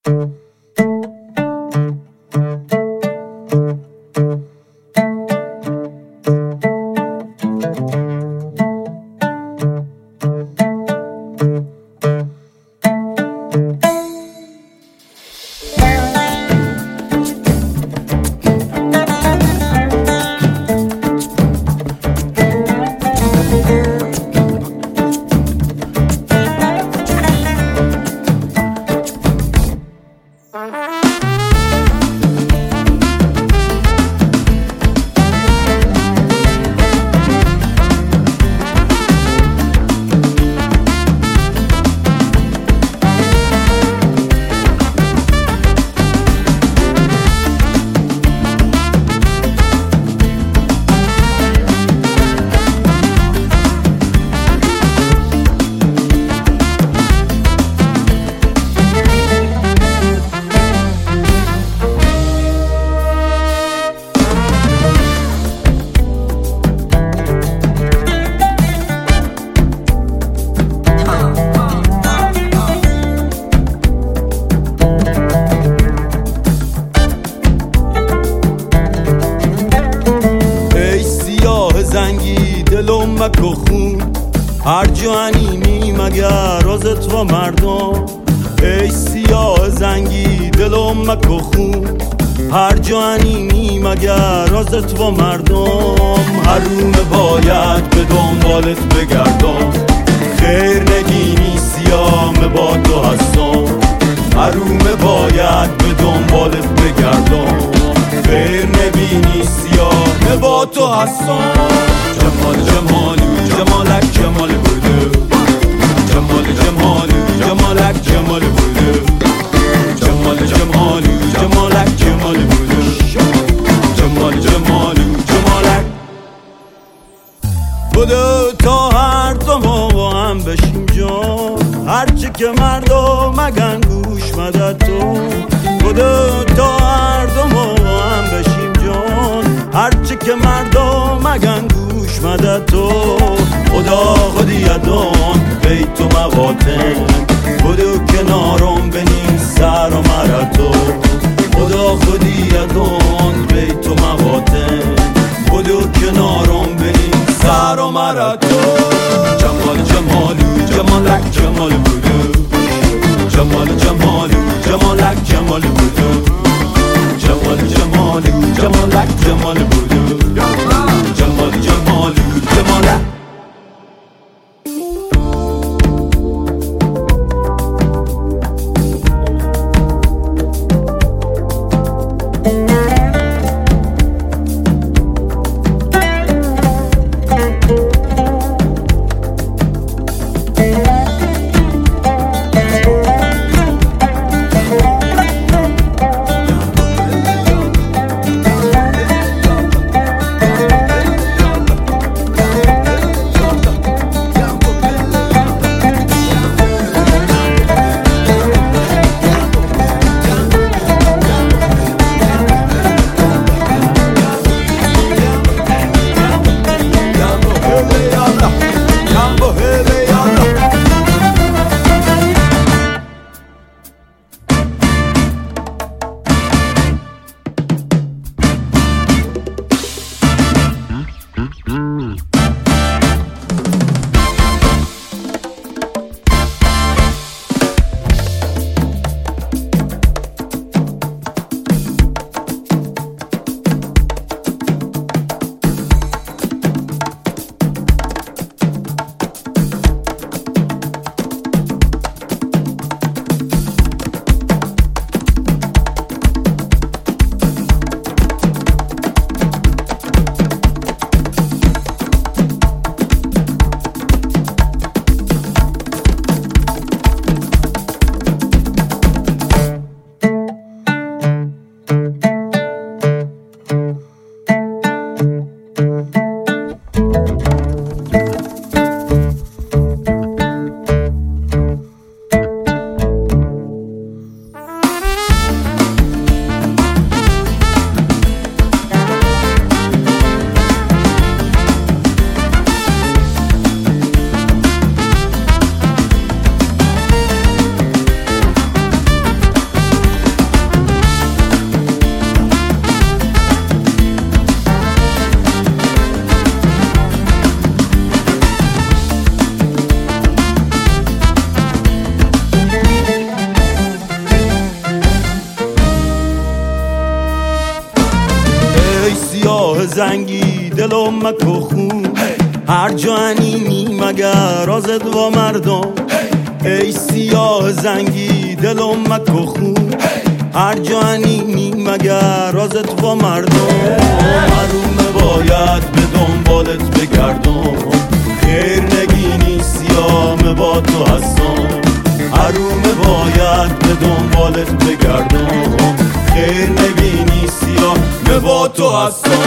دلم مکو خون هر جانیمی مگر ازت و مردم. ای سیاه زنگی دلم مکو خون هر جانیمی مگر ازت و مردم. حرومه باید به دنبالت بگردم، خیر نگینی سیاه با تو هستم. حرومه باید به دنبالت بگردم، خیر نبینی سیاه با تو هستم. جمال جمالی جمالک جمال بوده، جمال جمالی جمالک جمال بوده، جمال جمالی جمالک جمال بوده، جمال جمالی جمالک بوده. تا هر دو ما با هم بشیم جان، هرچی که مردم مگن گوش مدد تو بوده. تا هر دو ما با هم بشیم جان، هرچی که مردم مگن گوش مدد تو. خدا خودیدان بیت و مواطن بودو کنارم بنیم سر و مرتو. خدا خودیدان بیت و مواطن بودو کنارم بنیم سر و مرتو. جمال جمالو جمالک جمال بودو، جمال جمالو جمالک جمال بودو، جمال جمالو جمالک جمال بودو، جمال جمالو جمالک. زنگی دلم مکو خون هر جا انینی مگر آزد و مردم ای سیاه زنگی دلم مکو خون هر جا انینی مگر آزد و مردم حروم باید به دنبالت بگردم خیر نگینی سیام با تو هستم حروم باید به دنبالت بگردم خیر نبینی سیاه با تو هستم